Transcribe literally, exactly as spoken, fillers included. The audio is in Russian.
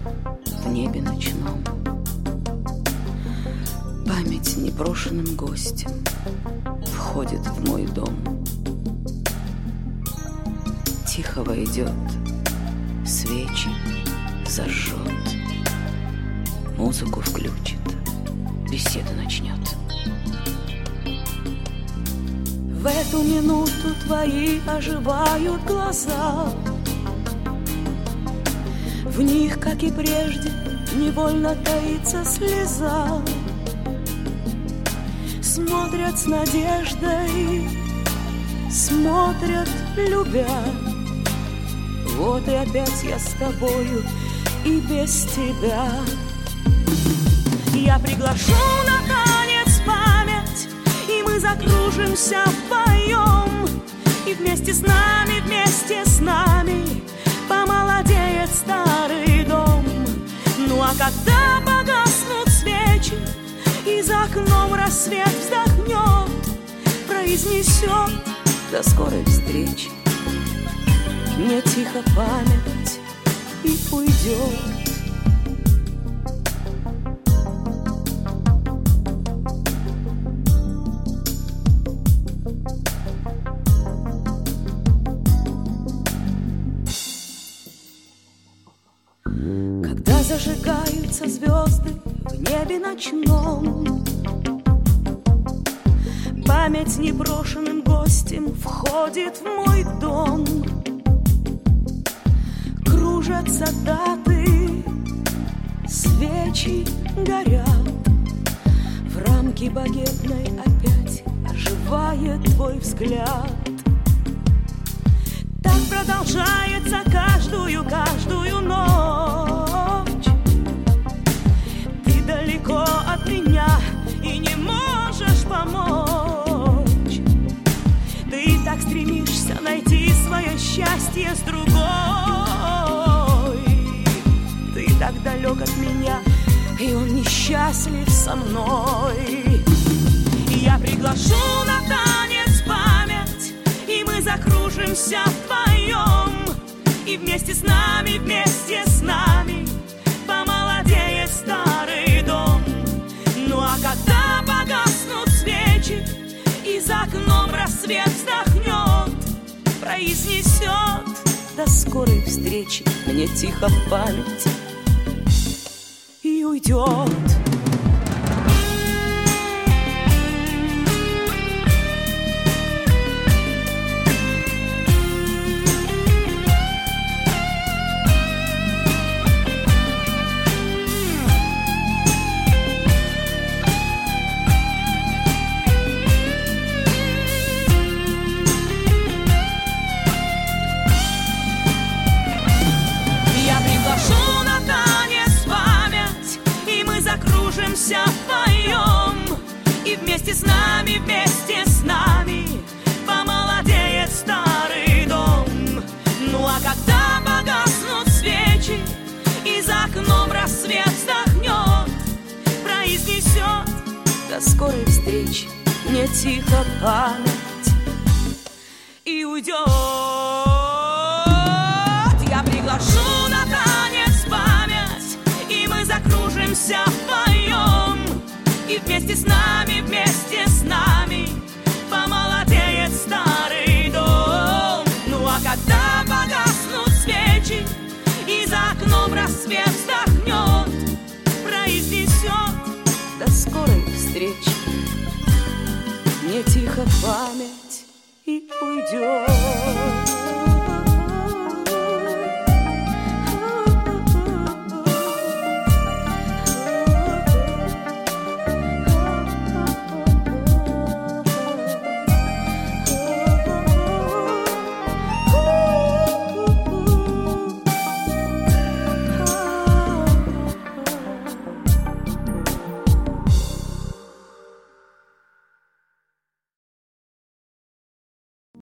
в небе ночном. Память непрошенным гостем входит в мой дом. Тихо войдет, свечи зажжет, музыку включит, беседу начнет. В эту минуту твои оживают глаза. В них, как и прежде, невольно таится слеза. Смотрят с надеждой, смотрят, любя. Вот и опять я с тобою и без тебя. Я приглашу на танец память, и мы закружимся вдвоем. И вместе с нами, вместе с нами помолодеет старый дом. Ну а когда погаснут свечи и за окном рассвет вздохнет, произнесет до скорой встречи, мне тихо память и уйдет. Когда зажигаются звезды в небе ночном, память непрошенным гостем входит в мой дом. Кружатся даты, свечи горят, в рамке багетной опять оживает твой взгляд. Так продолжается каждую, каждую ночь. Ты далеко от меня и не можешь помочь. Ты так стремишься найти свое счастье с другой. Ты так далек от меня, и он несчастлив со мной. Я приглашу на танец память, и мы закружимся вдвоем. И вместе с нами, вместе с нами помолодеет старый дом. Ну а когда погаснут свечи и за окном рассвет вздохнет, произнесет до скорой встречи, мне тихо память и уйдет. Кружимся вдвоем, и вместе с нами, вместе с нами помолодеет старый дом. Ну а когда погаснут свечи и за окном рассвет вздохнет, произнесет до скорой встречи, мне тихо память и уйдет. Я приглашу на танец память, и мы закружимся вдвоем. И вместе с нами, вместе с нами помолодеет старый дом. Ну а когда погаснут свечи и за окном рассвет вздохнет, произнесет до скорой встречи, мне тихо память и уйдет.